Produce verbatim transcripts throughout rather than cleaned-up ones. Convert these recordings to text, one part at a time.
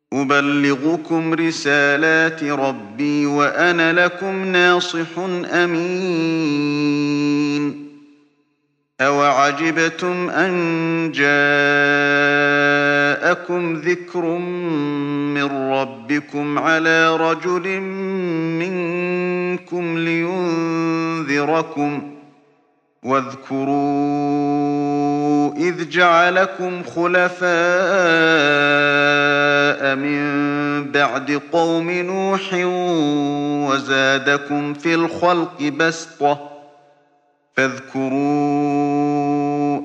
أبلغكم رسالات ربي وأنا لكم ناصح أمين. أوعجبتم أن جاءكم ذكر من ربكم على رجل منكم لينذركم واذكروا إذ جعلكم خلفاء من بعد قوم نوح وزادكم في الخلق بسطة فاذكروا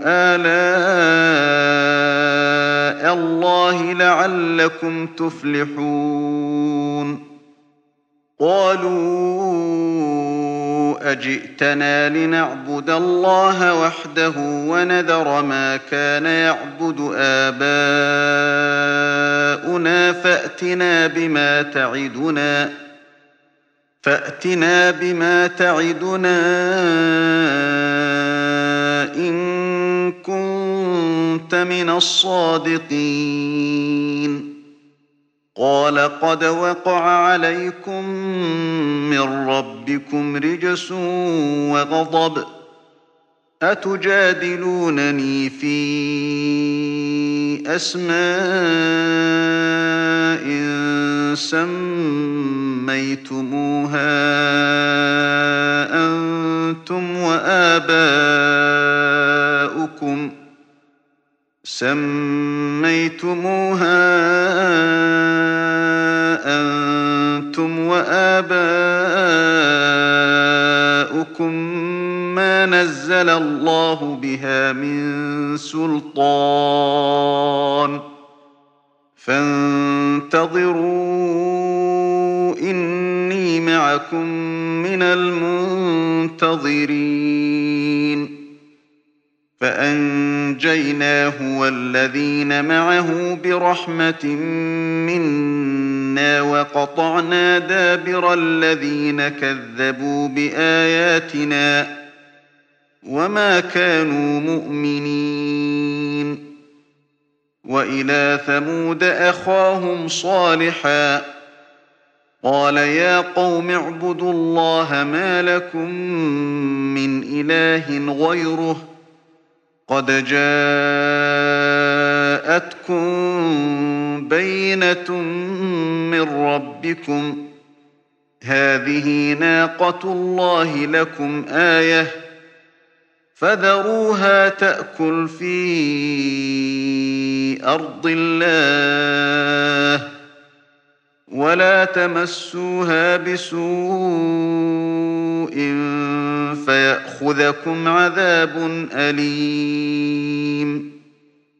آلاء الله لعلكم تفلحون. قالوا أجئتنا لنعبد الله وحده ونذر ما كان يعبد آباؤنا فأتنا بما تعدنا فأتنا بما تعدنا إن كنت من الصادقين. قال قد وقع عليكم من ربكم رجس وغضب أتجادلونني في أسماء سميتموها أنتم وآباؤكم سميتموها أنتم وآباؤكم ما نزل الله بها من سلطان فانتظروا إني معكم من المنتظرين. فأنجيناه والذين معه برحمة منا وقطعنا دابر الذين كذبوا بآياتنا وما كانوا مؤمنين. وإلى ثمود أخاهم صالحا قال يا قوم اعبدوا الله ما لكم من إله غيره قد جاءتكم بينة من ربكم هذه ناقة الله لكم آية فذروها تأكل في أرض الله ولا تمسوها بسوء فيأخذكم عذاب أليم.